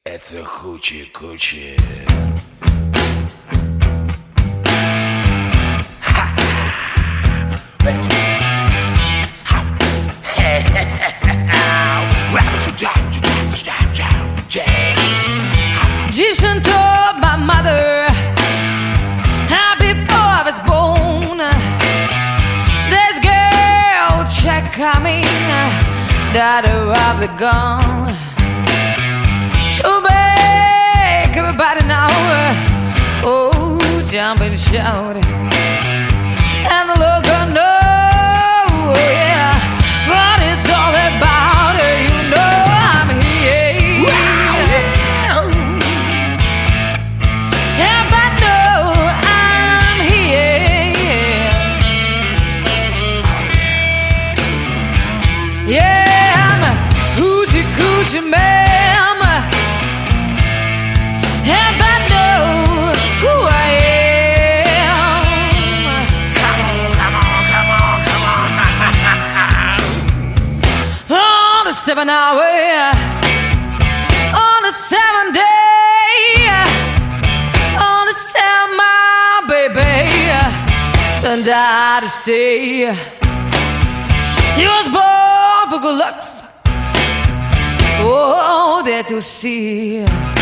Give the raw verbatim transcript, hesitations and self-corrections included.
It's a hoochie coochie. Gibson told my mother before I was born, this girl check on me, daughter of the gun. She'll make everybody know, oh, jump and shout, and the look of no, oh, yeah, what it's all about, you know I'm here. Yeah, but no, I'm here. Yeah, I'm a hoochie coochie man. Seven hour, on a seven day, on a seven mile, baby, Sunday to stay. You was born for good luck, oh, there to see.